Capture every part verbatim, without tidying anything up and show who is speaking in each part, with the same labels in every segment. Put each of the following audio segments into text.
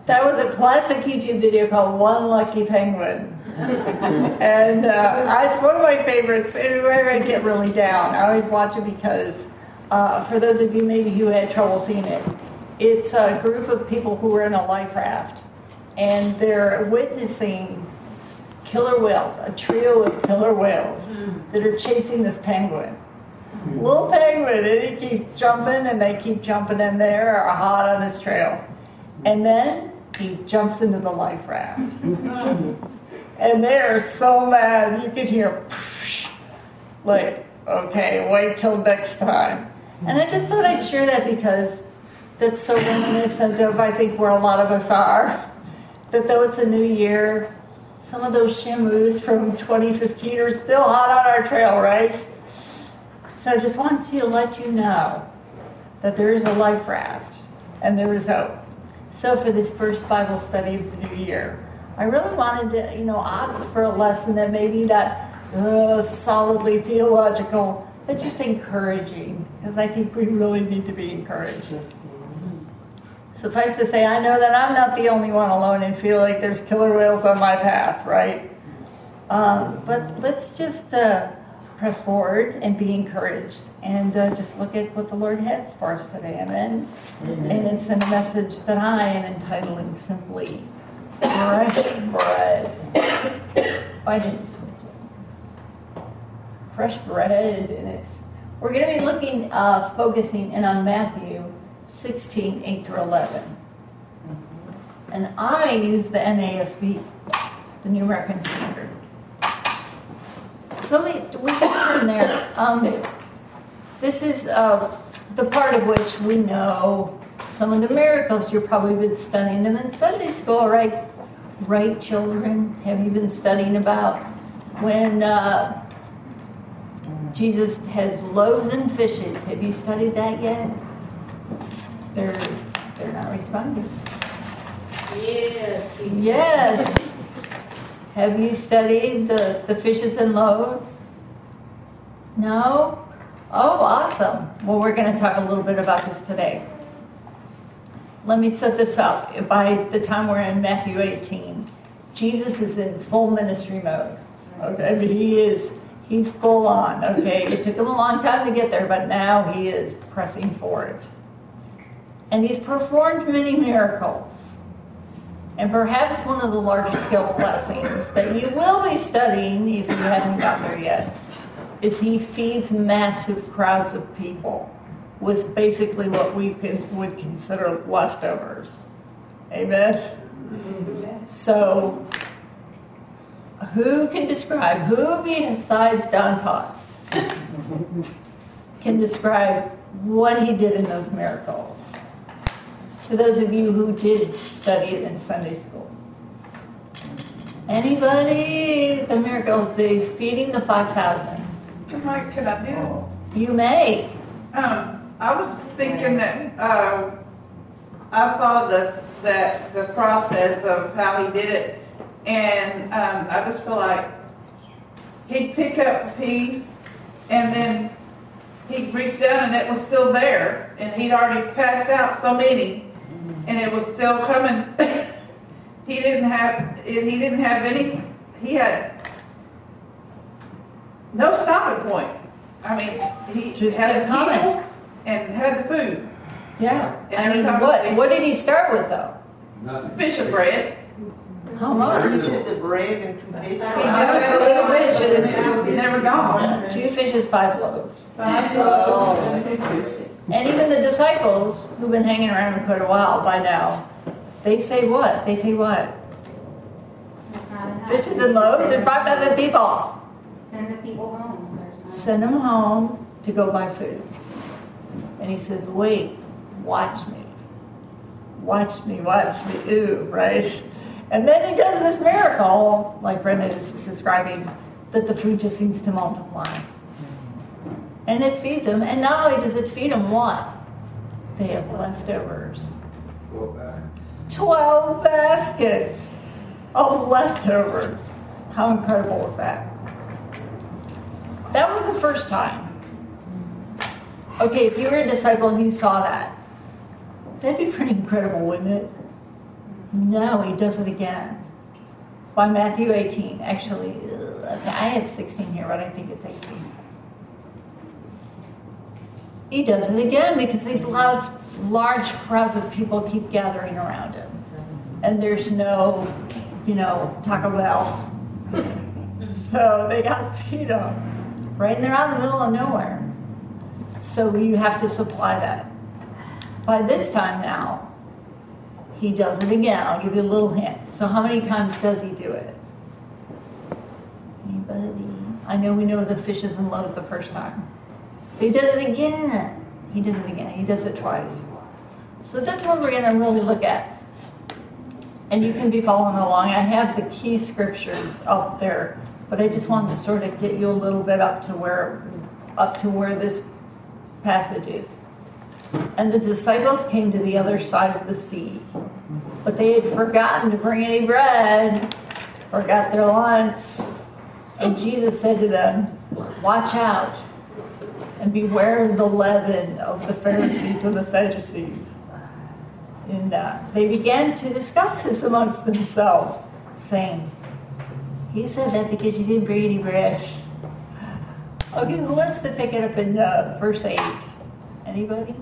Speaker 1: That was a classic YouTube video called One Lucky Penguin. And uh, it's one of my favorites. Whenever I get really down, I always watch it because, uh, for those of you maybe who had trouble seeing it, it's a group of people who are in a life raft. And they're witnessing killer whales, a trio of killer whales that are chasing this penguin. Little penguin, and he keeps jumping, and they keep jumping in there, are hot on his trail. And then he jumps into the life raft. And they are so mad, you can hear, like, okay, wait till next time. And I just thought I'd share that because that's so reminiscent of, I think, where a lot of us are. That though it's a new year, some of those shamus from twenty fifteen are still hot on our trail, right? So I just want to let you know that there is a life raft and there is hope. So for this first Bible study of the new year, I really wanted to, you know, opt for a lesson that maybe not uh, solidly theological, but just encouraging, because I think we really need to be encouraged. Suffice to say, I know that I'm not the only one alone and feel like there's killer whales on my path, right? Um, but let's just uh, press forward and be encouraged and uh, just look at what the Lord has for us today. Amen? Amen. And it's in a message that I am entitling simply, Fresh Bread. Why didn't you switch it? Fresh Bread, and it's, we're going to be looking, uh, focusing in on Matthew sixteen, eight through eleven. And I use the N A S B, the New American Standard. So we can turn there. Um, this is uh, the part of which we know some of the miracles. You've probably been studying them in Sunday school, right? Right, children? Have you been studying about when uh, Jesus has loaves and fishes? Have you studied that yet? They're they're not responding.
Speaker 2: Yes.
Speaker 1: Yes. Have you studied the, the fishes and loaves? No? Oh, awesome. Well, we're going to talk a little bit about this today. Let me set this up. By the time we're in Matthew eighteen, Jesus is in full ministry mode. Okay, I mean, he is, he's full on, okay? It took him a long time to get there, but now he is pressing forward. And he's performed many miracles. And perhaps one of the larger scale blessings that you will be studying, if you haven't got there yet, is he feeds massive crowds of people with basically what we can, would consider leftovers. Amen? Mm-hmm. So, who can describe, who besides Don Potts can describe what he did in those miracles? For those of you who did study it in Sunday school. Anybody? The miracles, the feeding the five thousand.
Speaker 3: Can I, can I do it?
Speaker 1: You may.
Speaker 3: Um, I was thinking that uh, I followed the, that the process of how he did it, and um, I just feel like he'd pick up a piece, and then he'd reach down, and it was still there, and he'd already passed out so many. And it was still coming. he didn't have. He didn't have any. He had no stopping point. I mean, he
Speaker 1: just
Speaker 3: had
Speaker 1: kept coming
Speaker 3: and had the food.
Speaker 1: Yeah.
Speaker 3: And
Speaker 1: I mean,
Speaker 3: every time
Speaker 1: what?
Speaker 3: they-
Speaker 1: What did he start with though?
Speaker 4: Nothing.
Speaker 3: Fish and bread.
Speaker 1: How much?
Speaker 5: He said the bread and two fish.
Speaker 3: He just had
Speaker 1: Two fishes.
Speaker 3: It's never gone.
Speaker 1: Two fishes, five loaves.
Speaker 3: Five
Speaker 1: Oh.
Speaker 3: loaves.
Speaker 1: And even the disciples, who've been hanging around him quite a while by now, they say what? They say what? Fishes and loaves and five thousand people.
Speaker 2: Send the people home. There's not-
Speaker 1: Send them home to go buy food. And he says, wait, watch me. Watch me, watch me, ooh, right? And then he does this miracle, like Brendan is describing, that the food just seems to multiply. And it feeds them. And not only does it feed them, what? They have leftovers.
Speaker 4: Go back.
Speaker 1: Twelve baskets of leftovers. How incredible is that? That was the first time. Okay, if you were a disciple and you saw that, that'd be pretty incredible, wouldn't it? No, he does it again. By Matthew eighteen. Actually, uh, I have sixteen here, but I think it's eighteen. He does it again because these large, large crowds of people keep gathering around him. And there's no, you know, Taco Bell. So they got to feed him. Right? And they're out in the middle of nowhere. So you have to supply that. By this time now, he does it again. I'll give you a little hint. So how many times does he do it? Anybody? I know we know the fishes and loaves the first time. He does it again. He does it again. He does it twice. So that's what we're going to really look at. And you can be following along. I have the key scripture up there, but I just wanted to sort of get you a little bit up to where, up to where this passage is. And the disciples came to the other side of the sea, but they had forgotten to bring any bread, forgot their lunch. And Jesus said to them, "Watch out and beware of the leaven of the Pharisees and the Sadducees." And uh, they began to discuss this amongst themselves, saying, "He said that because you didn't bring any bread." Okay, who wants to pick it up in uh, verse eight? Anybody?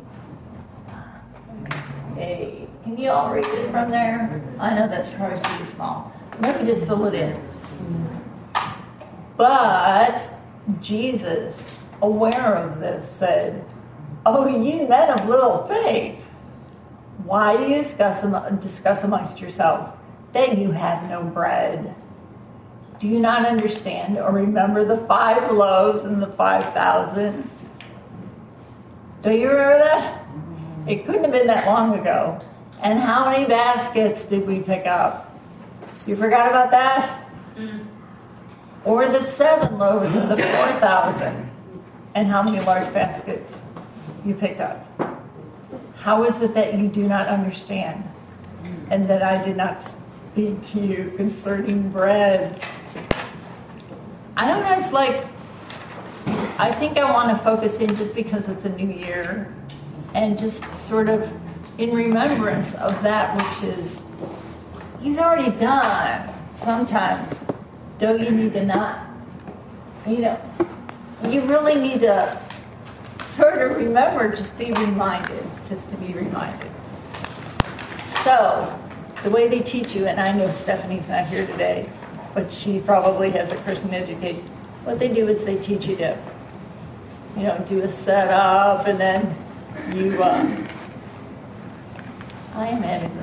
Speaker 1: Hey, can you all read it from there? I know that's probably pretty small. Let me just fill it in. But Jesus, aware of this, said, "Oh, you men of little faith, why do you discuss, discuss amongst yourselves that you have no bread? Do you not understand or remember the five loaves and the five thousand? Do you remember that? It couldn't have been that long ago. And how many baskets did we pick up? You forgot about that? Mm. Or the seven loaves and the four thousand? And how many large baskets you picked up? How is it that you do not understand? And that I did not speak to you concerning bread?" I don't know, it's like, I think I want to focus in just because it's a new year and just sort of in remembrance of that which is, he's already done. Sometimes, don't you need to not, you know, you really need to sort of remember, just be reminded, just to be reminded. So, the way they teach you, and I know Stephanie's not here today, but she probably has a Christian education. What they do is they teach you to, you know, do a setup, and then you, uh, I am having,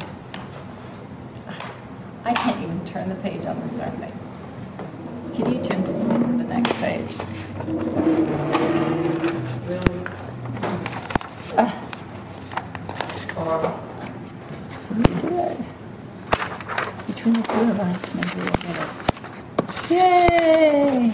Speaker 1: I can't even turn the page on this darn thing. Can you turn just to the next page?
Speaker 4: Really?
Speaker 1: Uh, Good. Between the two of us, maybe we'll get it. Yay!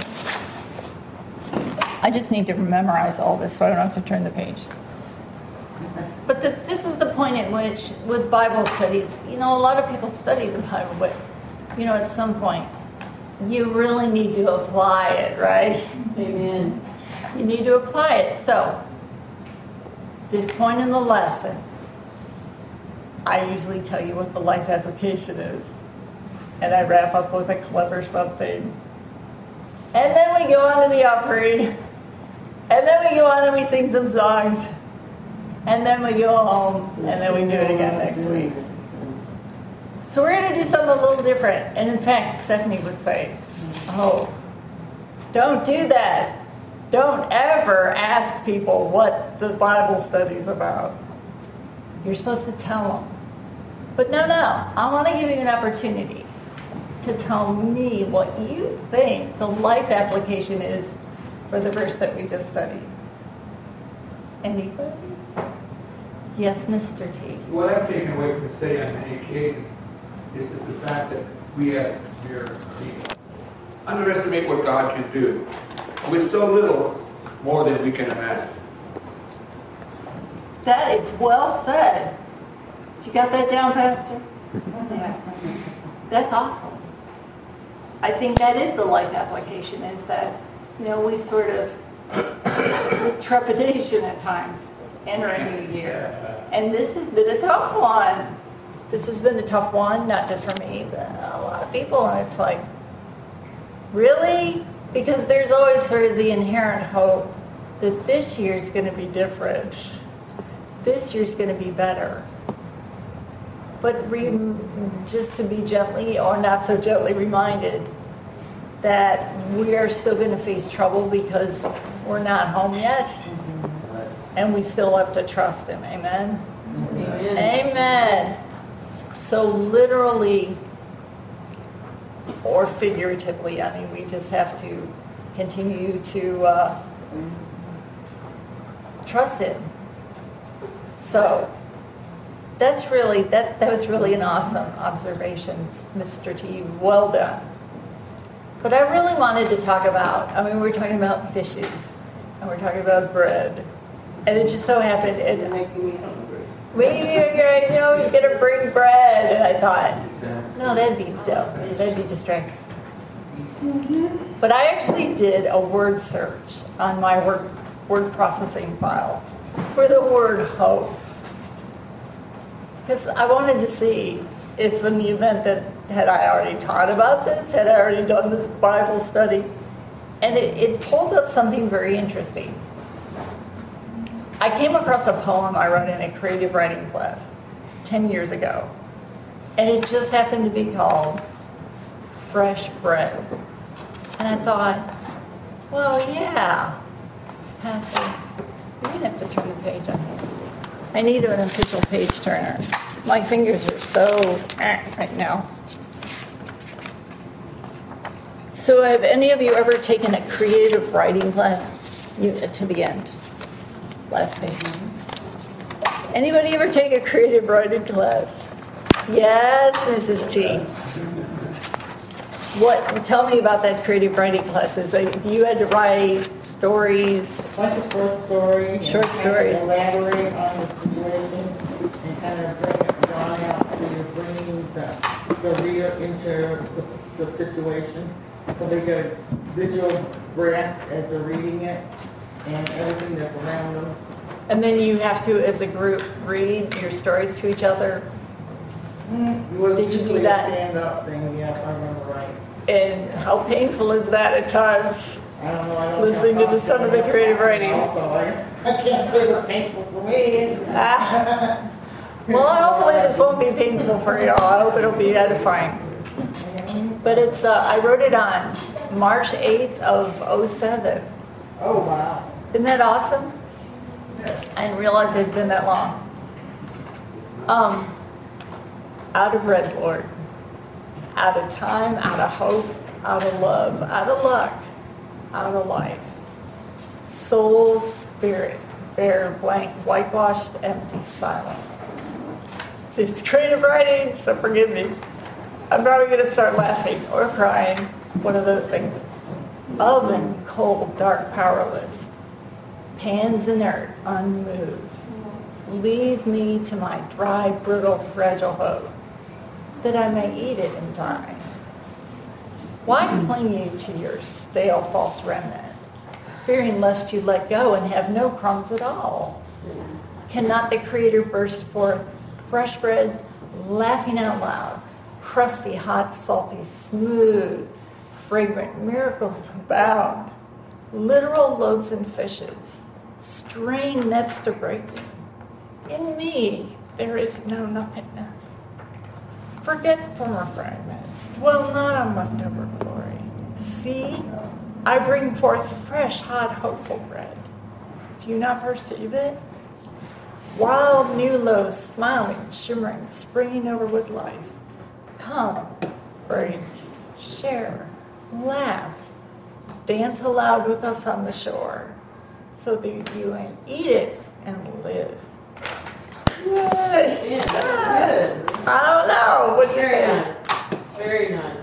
Speaker 1: I just need to memorize all this so I don't have to turn the page. But the, this is the point at which, with Bible studies, you know, a lot of people study the Bible, but, you know, at some point, you really need to apply it, right?
Speaker 4: Amen.
Speaker 1: You need to apply it. So, this point in the lesson, I usually tell you what the life application is. And I wrap up with a clever something. And then we go on to the offering. And then we go on and we sing some songs. And then we go home. And then we do it again next week. So we're going to do something a little different. And in fact, Stephanie would say, "Oh, don't do that. Don't ever ask people what the Bible study's about. You're supposed to tell them." But no, no. I want to give you an opportunity to tell me what you think the life application is for the verse that we just studied. Anybody? Yes, Mister T.
Speaker 5: What I've taken away from the study on many occasions is that the fact that we as mere people underestimate what God can do with so little more than we can imagine.
Speaker 1: That is well said. You got that down, Pastor? That's awesome. I think that is the life application, is that, you know, we sort of, with trepidation at times, enter a new year. And this has been a tough one. this has been a tough one, not just for me, but a lot of people. And it's like, really? Because there's always sort of the inherent hope that this year is going to be different. This year's going to be better. But re- just to be gently or not so gently reminded that we are still going to face trouble because we're not home yet. And we still have to trust him. Amen?
Speaker 4: Amen.
Speaker 1: Amen. So literally or figuratively, I mean, we just have to continue to uh, trust him. So that's really, that, that was really an awesome observation, Mister T. Well done. But I really wanted to talk about, I mean, we're talking about fishes, and we're talking about bread. And it just so happened, it,
Speaker 4: You're making me hungry.
Speaker 1: we, you're, you know, he's going to bring bread. And I thought, no, that'd be dope. That'd be distracting. But I actually did a word search on my word, word processing file for the word hope. Because I wanted to see if in the event that had I already taught about this, had I already done this Bible study, and it, it pulled up something very interesting. I came across a poem I wrote in a creative writing class ten years ago, and it just happened to be called Fresh Bread. And I thought, well, yeah, Pastor, you're going to have to turn the page on here. I need an official page turner. My fingers are so right now. So have any of you ever taken a creative writing class? You, to the end. Last page. Anybody ever take a creative writing class? Yes, Missus T. What? Tell me about that creative writing classes. So you had to write stories.
Speaker 6: A bunch of short stories.
Speaker 1: Short
Speaker 6: and
Speaker 1: stories.
Speaker 6: Kind of elaborate on the situation and kind of bring it drawn out so you're bringing the, the reader into the, the situation so they get a visual grasp as they're reading it and everything that's around them.
Speaker 1: And then you have to, as a group, read your stories to each other.
Speaker 6: Mm, it was
Speaker 1: Did you do
Speaker 6: usually a
Speaker 1: that?
Speaker 6: stand-up thing, yeah, if I remember right.
Speaker 1: And how painful is that at times?
Speaker 6: I don't know. I don't
Speaker 1: Listening to the some of the creative writing.
Speaker 6: Also, I, I can't say it was painful for me.
Speaker 1: Ah. Well, hopefully this won't be painful for y'all. I hope it'll be edifying. But it's, uh, I wrote it on March eighth of oh seven.
Speaker 6: Oh, wow.
Speaker 1: Isn't that awesome? I didn't realize it had been that long. Um, out of bread, Lord. Out of time, out of hope, out of love, out of luck, out of life. Soul, spirit, bare, blank, whitewashed, empty, silent. See, it's creative writing, so forgive me. I'm probably going to start laughing or crying, one of those things. Oven, cold, dark, powerless. Pans inert, unmoved. Leave me to my dry, brittle, fragile hope, that I may eat it in time. Why cling you to your stale, false remnant, fearing lest you let go and have no crumbs at all? Cannot the Creator burst forth fresh bread, laughing out loud, crusty, hot, salty, smooth, fragrant miracles abound, literal loaves and fishes, strain nets to breaking. In me there is no nothingness. Forget former fragments, dwell not on leftover glory. See, I bring forth fresh, hot, hopeful bread. Do you not perceive it? Wild new loaves, smiling, shimmering, springing over with life. Come, break, share, laugh, dance aloud with us on the shore, so that you may eat it and live. Yay!
Speaker 4: Yeah, that's good.
Speaker 1: I don't know. What do you
Speaker 4: Very
Speaker 1: think?
Speaker 4: nice. Very nice.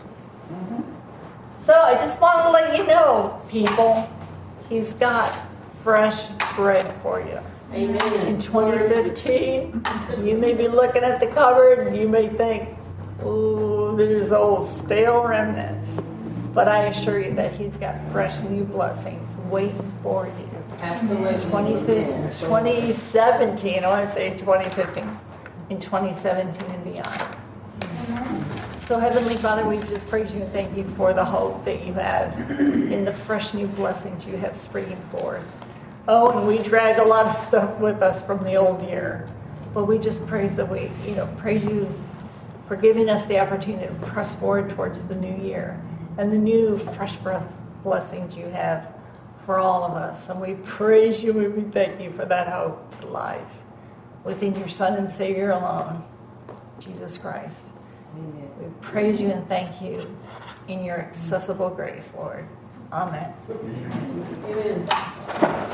Speaker 1: So I just want to let you know, people, he's got fresh bread for you.
Speaker 4: Amen.
Speaker 1: In twenty fifteen, you may be looking at the cupboard and you may think, ooh, there's old stale remnants. But I assure you that he's got fresh new blessings waiting for you.
Speaker 4: Absolutely.
Speaker 1: twenty fifteen, twenty seventeen, I want to say twenty fifteen. in twenty seventeen and beyond. So Heavenly Father, we just praise you and thank you for the hope that you have in the fresh new blessings you have springing forth. Oh, and we drag a lot of stuff with us from the old year, but we just praise that we, you know, praise you for giving us the opportunity to press forward towards the new year and the new fresh breath blessings you have for all of us. And we praise you and we thank you for that hope that lies within your Son and Savior alone, Jesus Christ.
Speaker 4: Amen.
Speaker 1: We praise you and thank you in your accessible grace, Lord. Amen.
Speaker 4: Amen.